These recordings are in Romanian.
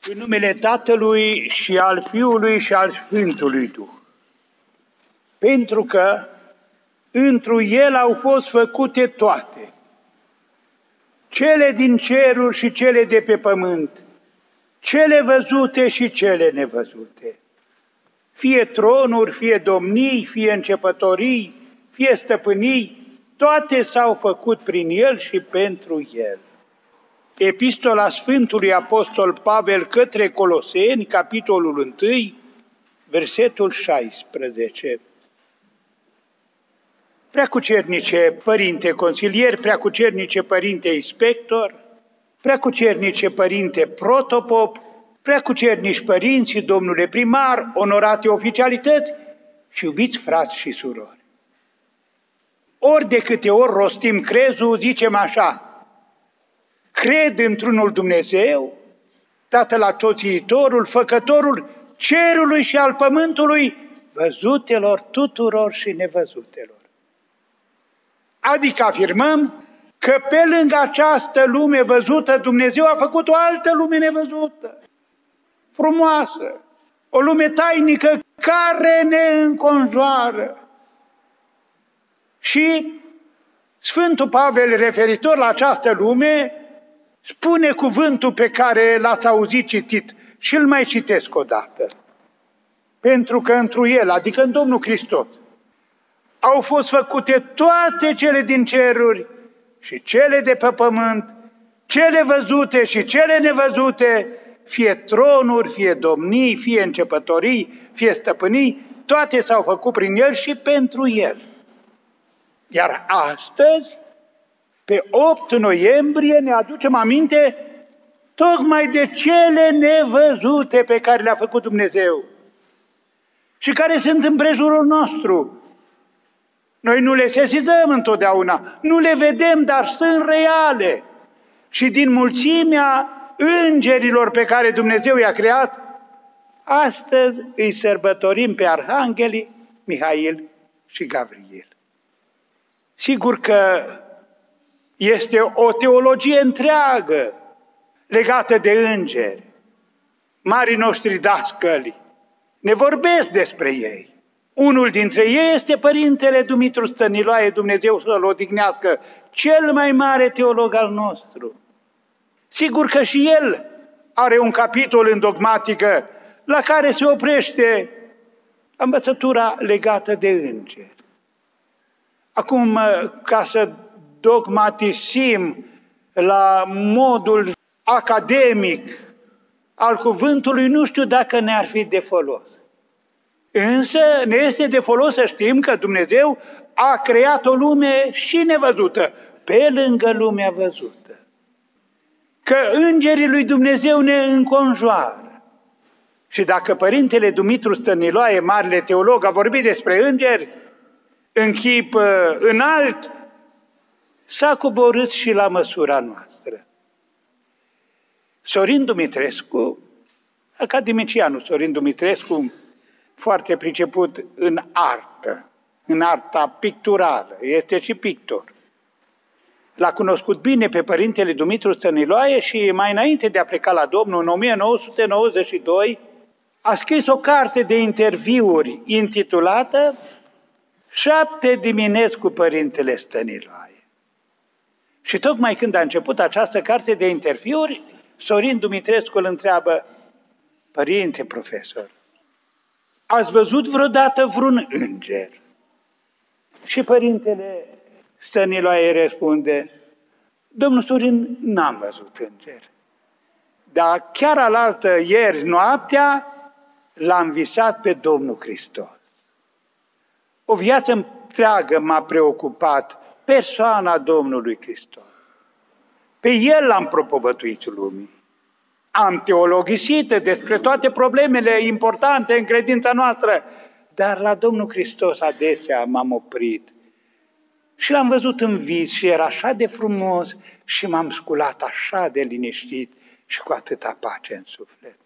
În numele Tatălui și al Fiului și al Sfântului Duh. Pentru că întru El au fost făcute toate, cele din ceruri și cele de pe pământ, cele văzute și cele nevăzute, fie tronuri, fie domnii, fie începătorii, fie stăpânii, toate s-au făcut prin El și pentru El. Epistola Sfântului Apostol Pavel către Coloseni, capitolul 1, versetul 16. Preacucernice Părinte Consilier, Preacucernice Părinte Inspector, Preacucernice Părinte Protopop, Preacucernici Părinți, Domnule Primar, onorate oficialități și iubiți frați și surori. Ori de câte ori rostim crezul, zicem așa: cred într-unul Dumnezeu, Tatăl Atotțiitorul, Făcătorul cerului și al pământului, văzutelor tuturor și nevăzutelor. Adică afirmăm că pe lângă această lume văzută, Dumnezeu a făcut o altă lume nevăzută, frumoasă, o lume tainică care ne înconjoară. Și Sfântul Pavel, referitor la această lume, spune cuvântul pe care l-ați auzit citit și îl mai citesc o dată. Pentru că întru El, adică în Domnul Hristos, au fost făcute toate cele din ceruri și cele de pe pământ, cele văzute și cele nevăzute, fie tronuri, fie domnii, fie începătorii, fie stăpânii, toate s-au făcut prin El și pentru El. Iar astăzi, pe 8 noiembrie, ne aducem aminte tocmai de cele nevăzute pe care le-a făcut Dumnezeu și care sunt în prejurul nostru. Noi nu le sesizăm întotdeauna, nu le vedem, dar sunt reale. Și din mulțimea îngerilor pe care Dumnezeu i-a creat, astăzi îi sărbătorim pe arhanghelii Mihail și Gavril. Sigur că este o teologie întreagă legată de îngeri. Marii noștri dascăli ne vorbesc despre ei. Unul dintre ei este Părintele Dumitru Stăniloae, Dumnezeu să-l odihnească, cel mai mare teolog al nostru. Sigur că și el are un capitol în dogmatică la care se oprește învățătura legată de îngeri. Acum, ca să dogmatisim la modul academic al cuvântului, nu știu dacă ne-ar fi de folos. Însă ne este de folos să știm că Dumnezeu a creat o lume și nevăzută, pe lângă lumea văzută. Că îngerii lui Dumnezeu ne înconjoară. Și dacă Părintele Dumitru Stăniloae, marele teolog, a vorbit despre îngeri în chip înalt, s-a coborât și la măsura noastră. Sorin Dumitrescu, academicianul Sorin Dumitrescu, foarte priceput în artă, în arta picturală, este și pictor. L-a cunoscut bine pe Părintele Dumitru Stăniloae și mai înainte de a pleca la Domnul, în 1992, a scris o carte de interviuri intitulată 7 dimineți cu Părintele Stăniloae. Și tocmai când a început această carte de interviuri, Sorin Dumitrescu îl întreabă: Părinte profesor, ați văzut vreodată vreun înger? Și Părintele Stăniloae răspunde: Domnul Sorin, n-am văzut înger. Dar chiar alaltă ieri noaptea l-am visat pe Domnul Hristos. O viață întreagă m-a preocupat persoana Domnului Hristos. Pe El l-am propovăduit lumii. Am teologisit despre toate problemele importante în credința noastră, dar la Domnul Hristos adesea m-am oprit. Și l-am văzut în vis și era așa de frumos și m-am sculat așa de liniștit și cu atâta pace în suflet.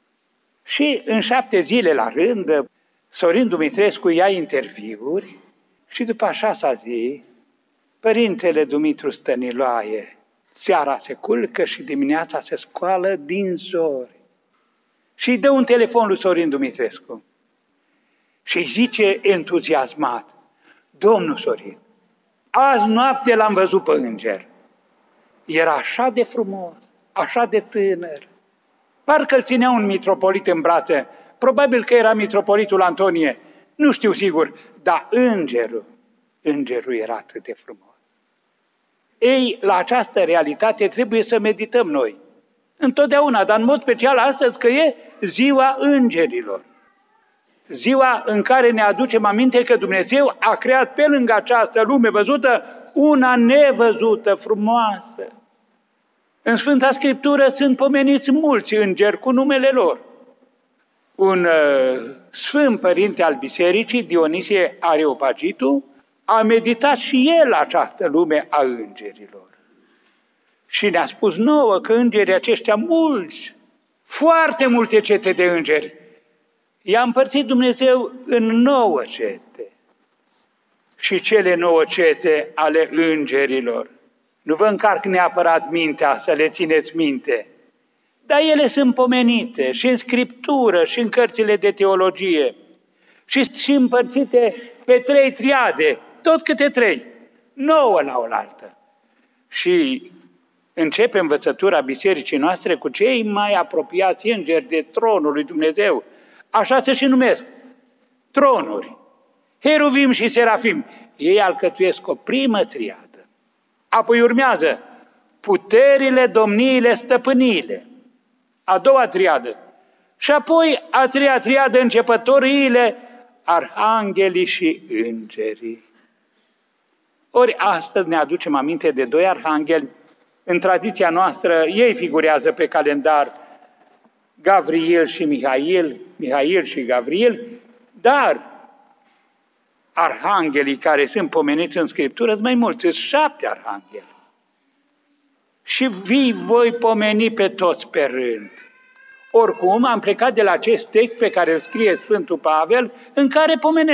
Și în 7 zile la rând, Sorin Dumitrescu ia interviuri și după a 6-a zi, Părintele Dumitru Stăniloae seara se culcă și dimineața se scoală din zori. Și îi dă un telefon lui Sorin Dumitrescu. Și îi zice entuziasmat: domnul Sorin, azi noapte l-am văzut pe înger. Era așa de frumos, așa de tânăr. Parcă îl ținea un mitropolit în brațe. Probabil că era mitropolitul Antonie. Nu știu sigur, dar îngerul era atât de frumos. Ei, la această realitate trebuie să medităm noi. Întotdeauna, dar în mod special astăzi, că e ziua îngerilor. Ziua în care ne aducem aminte că Dumnezeu a creat pe lângă această lume văzută una nevăzută, frumoasă. În Sfânta Scriptură sunt pomeniți mulți îngeri cu numele lor. Un sfânt părinte al bisericii, Dionisie Areopagitu, a meditat și el această lume a îngerilor. Și ne-a spus nouă că îngerii aceștia mulți, foarte multe cete de îngeri, i-a împărțit Dumnezeu în 9 cete. Și cele 9 cete ale îngerilor, nu vă încarc neapărat mintea să le țineți minte, dar ele sunt pomenite și în Scriptură și în cărțile de teologie și împărțite pe 3 triade, tot câte 3, 9 la oaltă. Și începe învățătura bisericii noastre cu cei mai apropiați îngeri de tronul lui Dumnezeu. Așa se și numesc, tronuri, heruvim și serafim. Ei alcătuiesc o primă triadă. Apoi urmează puterile, domniile, stăpâniile, a doua triadă. Și apoi a treia triadă, începătoriile, arhanghelii și îngerii. Ori astăzi ne aducem aminte de 2 arhangheli. În tradiția noastră ei figurează pe calendar, Gavriil și Mihail și Gavriil, dar arhanghelii care sunt pomeniți în Scriptură sunt mai mulți, sunt 7 arhangheli. Și voi pomeni pe toți pe rând. Oricum, am plecat de la acest text pe care îl scrie Sfântul Pavel, în care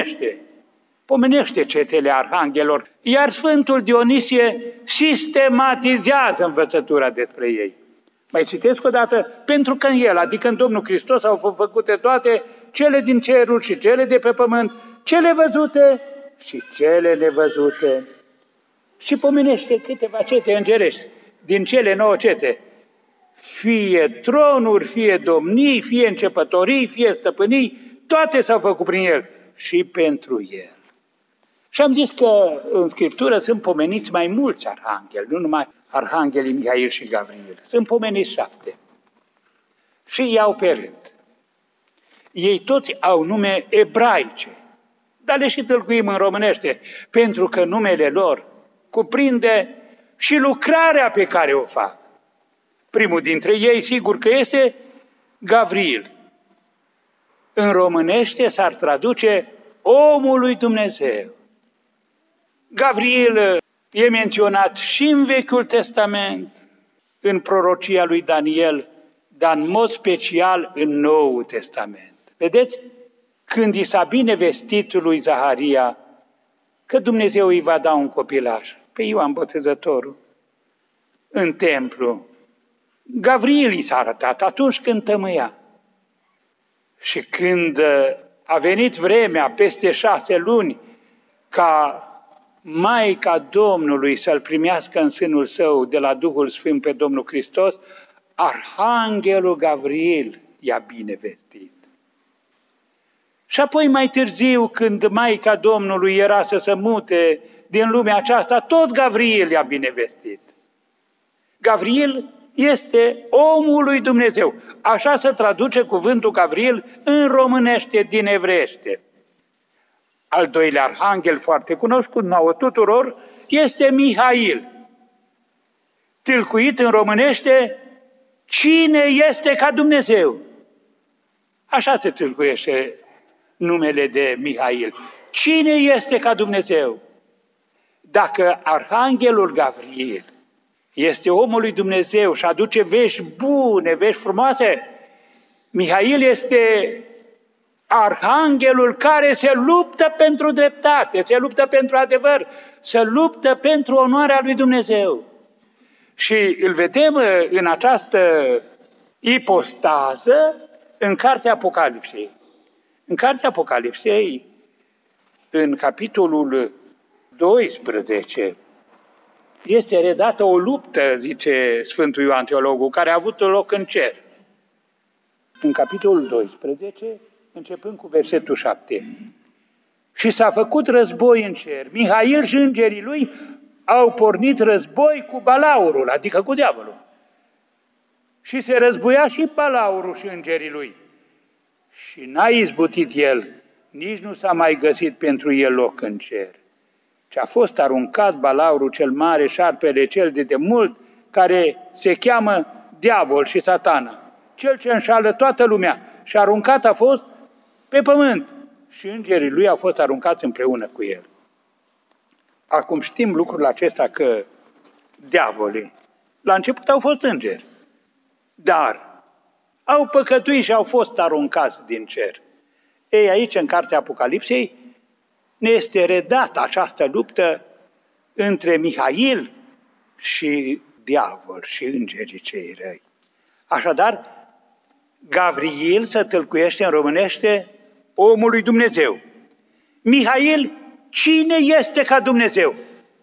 pomenește cetele arhanghelor, iar Sfântul Dionisie sistematizează învățătura despre ei. Mai citesc o dată, pentru că în el, adică în Domnul Hristos, au fost făcute toate cele din ceruri și cele de pe pământ, cele văzute și cele nevăzute. Și pomenește câteva cete îngerești din cele 9 cete. Fie tronuri, fie domnii, fie începătorii, fie stăpânii, toate s-au făcut prin el și pentru el. Și am zis că în Scriptură sunt pomeniți mai mulți arhangheli, nu numai arhanghelii Mihail și Gavriil. Sunt pomeniți 7. Și iau pe rând. Ei toți au nume ebraice, dar le și tâlcuim în românește, pentru că numele lor cuprinde și lucrarea pe care o fac. Primul dintre ei, sigur că este Gavriil. În românește s-ar traduce omul lui Dumnezeu. Gavriil e menționat și în Vechiul Testament, în prorocia lui Daniel, dar în mod special în Noul Testament. Vedeți? Când i s-a binevestit lui Zaharia că Dumnezeu îi va da un copilaș, pe Ioan Botezătorul, în templu, Gavriil i s-a arătat atunci când tămâia. Și când a venit vremea, peste 6 luni, ca Maica Domnului să-L primească în sânul său de la Duhul Sfânt pe Domnul Hristos, arhanghelul Gavriil i-a binevestit. Și apoi mai târziu, când Maica Domnului era să se mute din lumea aceasta, tot Gavriil i-a binevestit. Gavriil este omul lui Dumnezeu. Așa se traduce cuvântul Gavriil în românește din evreiește. Al doilea arhanghel, foarte cunoscut nouă tuturor, este Mihail. Tâlcuit în românește, cine este ca Dumnezeu? Așa se tâlcuiește numele de Mihail. Cine este ca Dumnezeu? Dacă arhanghelul Gavriil este omul lui Dumnezeu și aduce vești bune, vești frumoase, Mihail este arhanghelul care se luptă pentru dreptate, se luptă pentru adevăr, se luptă pentru onoarea lui Dumnezeu. Și îl vedem în această ipostază în cartea Apocalipsei. În cartea Apocalipsei, în capitolul 12, este redată o luptă, zice Sfântul Ioan Teologul, care a avut loc în cer. În capitolul 12, începând cu versetul 7. Și s-a făcut război în cer. Mihail și îngerii lui au pornit război cu balaurul, adică cu diavolul. Și se războia și balaurul și îngerii lui. Și n-a izbutit el, nici nu s-a mai găsit pentru el loc în cer. Și a fost aruncat balaurul cel mare, șarpele cel de demult, care se cheamă diavol și satana, cel ce înșală toată lumea. Și aruncat a fost pe pământ și îngerii lui au fost aruncați împreună cu el. Acum știm lucrul acesta că diavolii, la început au fost îngeri, dar au păcătuit și au fost aruncați din cer. Ei, aici, în cartea Apocalipsei, ne este redată această luptă între Mihail și diavol și îngerii cei răi. Așadar, Gavriil se tâlcuiește în românește omul lui Dumnezeu. Mihail, cine este ca Dumnezeu?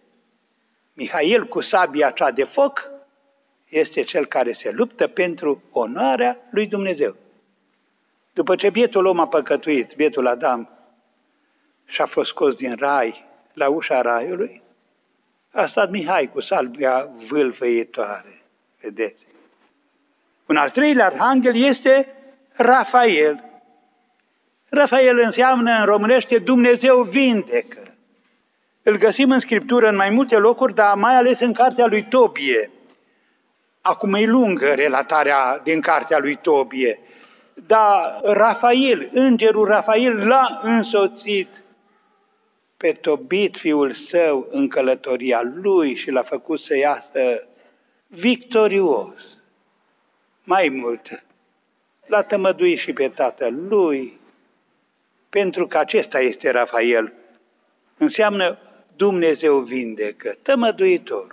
Mihail, cu sabia cea de foc, este cel care se luptă pentru onoarea lui Dumnezeu. După ce bietul om a păcătuit, bietul Adam, și a fost scos din rai, la ușa raiului, a stat Mihai cu sabia vâlvăitoare. Vedeți? Un al treilea arhanghel este Rafael. Rafael înseamnă în românește Dumnezeu vindecă. Îl găsim în Scriptură în mai multe locuri, dar mai ales în cartea lui Tobie. Acum e lungă relatarea din cartea lui Tobie, dar Rafael, îngerul Rafael, l-a însoțit pe Tobit, fiul său, în călătoria lui și l-a făcut să iasă victorios. Mai mult, l-a tămăduit și pe tatăl lui, pentru că acesta este Rafael. Înseamnă Dumnezeu vindecă, tămăduitorul.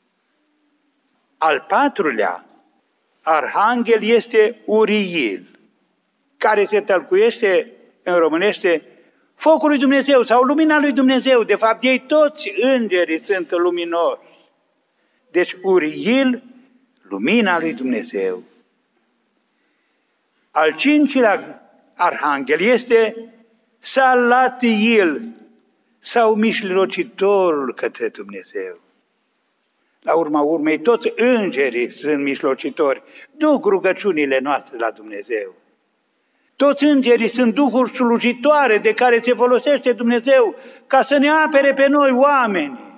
Al patrulea arhanghel este Uriel, care se tălcuiește în românește focul lui Dumnezeu sau lumina lui Dumnezeu. De fapt, ei toți îngerii sunt luminoși. Deci Uriel, lumina lui Dumnezeu. Al cincilea arhanghel este Salatiel sau mijlocitorul către Dumnezeu. La urma urmei, toți îngerii sunt mijlocitori, duc rugăciunile noastre la Dumnezeu. Toți îngerii sunt duhuri slujitoare de care se folosește Dumnezeu ca să ne apere pe noi oameni.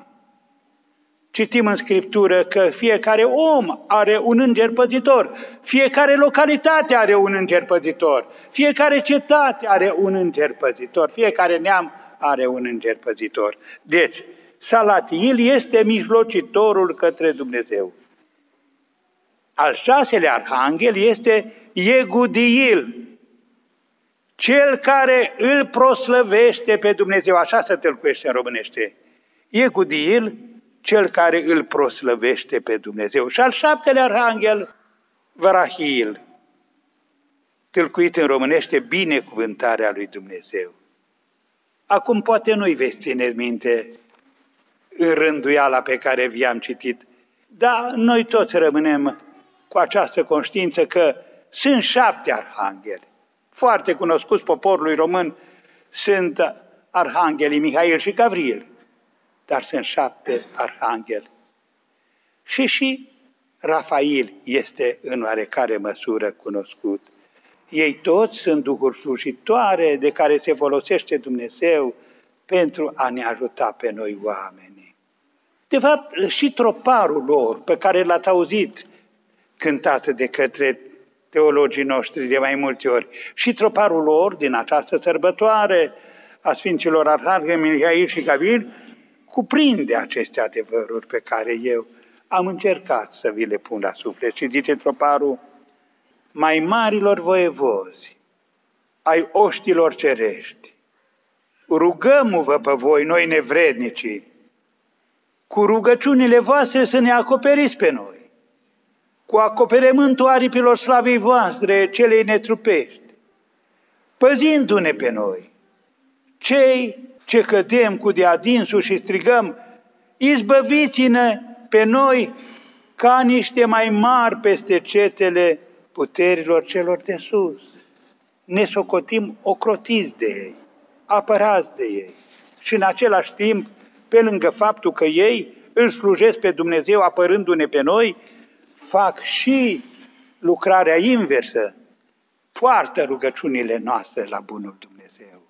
Citim în Scriptură că fiecare om are un înger păzitor, fiecare localitate are un înger păzitor, fiecare cetate are un înger păzitor, fiecare neam are un înger păzitor. Deci, Salatiel este mijlocitorul către Dumnezeu. Al șaselea arhanghel este Iegudiel, cel care îl proslăvește pe Dumnezeu, așa se tâlcuiește în românește. Iegudiel, cel care îl proslăvește pe Dumnezeu. Și al șaptelea arhanghel, Varahiel, tâlcuit în românește binecuvântarea lui Dumnezeu. Acum poate nu-i veți ține minte în rânduiala pe care vi-am citit, dar noi toți rămânem cu această conștiință că sunt 7 arhangheli. Foarte cunoscuți poporului român sunt arhanghelii Mihail și Gavriel, dar sunt 7 arhangheli. Și Rafael este în oarecare măsură cunoscut. Ei toți sunt duhuri slujitoare de care se folosește Dumnezeu pentru a ne ajuta pe noi oamenii. De fapt, și troparul lor, pe care l-ați auzit cântat de către teologii noștri de mai multe ori, și troparul lor din această sărbătoare a Sfinților Arhanghel Mihail și Gavriel cuprinde aceste adevăruri pe care eu am încercat să vi le pun la suflet. Și zice troparul: mai marilor voievozi ai oștilor cerești, rugăm-vă pe voi, noi nevrednicii, cu rugăciunile voastre să ne acoperiți pe noi. cu acoperământul aripilor slavei voastre, celei netrupești, păzindu-ne pe noi, cei ce cădem cu de-adinsul și strigăm, izbăviți-ne pe noi ca niște mai mari peste cetele puterilor celor de sus. Ne socotim ocrotiți de ei, apărați de ei. Și în același timp, pe lângă faptul că ei îl slujesc pe Dumnezeu apărându-ne pe noi, fac și lucrarea inversă, poartă rugăciunile noastre la bunul Dumnezeu.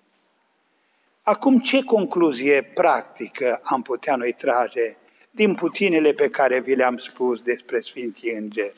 Acum, ce concluzie practică am putea noi trage din puținele pe care vi le-am spus despre Sfinții Îngeri?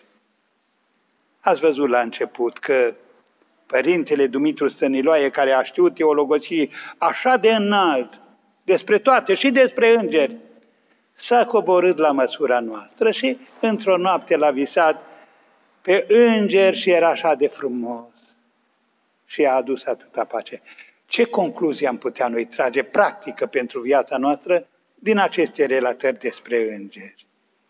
Ați văzut la început că Părintele Dumitru Stăniloae, care a știut teologosii așa de înalt despre toate și despre îngeri, s-a coborât la măsura noastră și într-o noapte l-a visat pe îngeri și era așa de frumos și a adus atâta pace. Ce concluzie am putea noi trage practică pentru viața noastră din aceste relatări despre îngeri?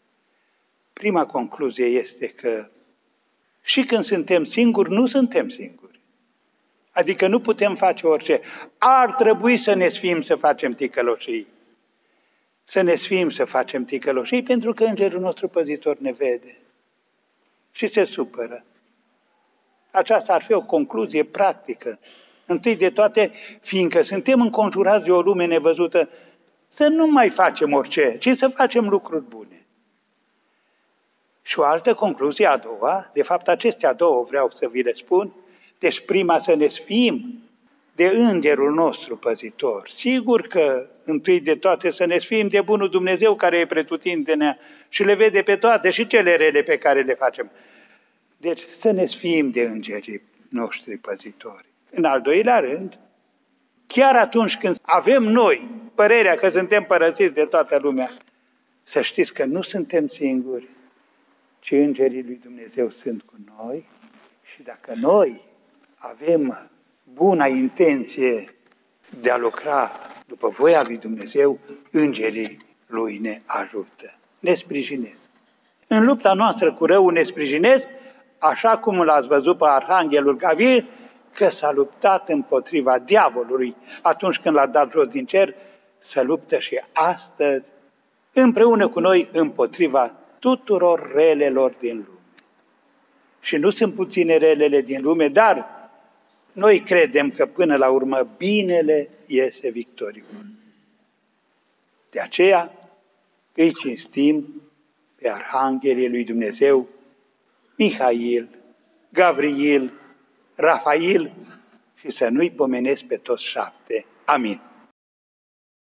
Prima concluzie este că și când suntem singuri, nu suntem singuri. Adică nu putem face orice. Ar trebui să ne sfim să facem ticăloșii. Să ne sfim să facem ticăloșii pentru că îngerul nostru păzitor ne vede și se supără. Aceasta ar fi o concluzie practică. Întâi de toate, fiindcă suntem înconjurați de o lume nevăzută, să nu mai facem orice, ci să facem lucruri bune. Și o altă concluzie, a doua, de fapt acestea două vreau să vi le spun, deci prima să ne sfim de îngerul nostru păzitor. Sigur că întâi de toate să ne sfim de bunul Dumnezeu care e pretutindenea și le vede pe toate și cele rele pe care le facem. Deci să ne sfim de îngerii noștri păzitori. În al doilea rând, chiar atunci când avem noi părerea că suntem părăsiți de toată lumea, să știți că nu suntem singuri, ci îngerii lui Dumnezeu sunt cu noi și dacă noi avem buna intenție de a lucra după voia lui Dumnezeu, îngerii lui ne ajută, ne sprijinesc. În lupta noastră cu răul ne sprijinesc, așa cum l-ați văzut pe Arhanghelul Gavril, că s-a luptat împotriva diavolului atunci când l-a dat jos din cer, să luptă și astăzi împreună cu noi împotriva tuturor relelor din lume. Și nu sunt puține relele din lume, dar noi credem că până la urmă binele iese victorios. De aceea îi cinstim pe Arhanghelii lui Dumnezeu, Mihail, Gavril, Rafail și să nu-i pomenesc pe toți 7. Amin.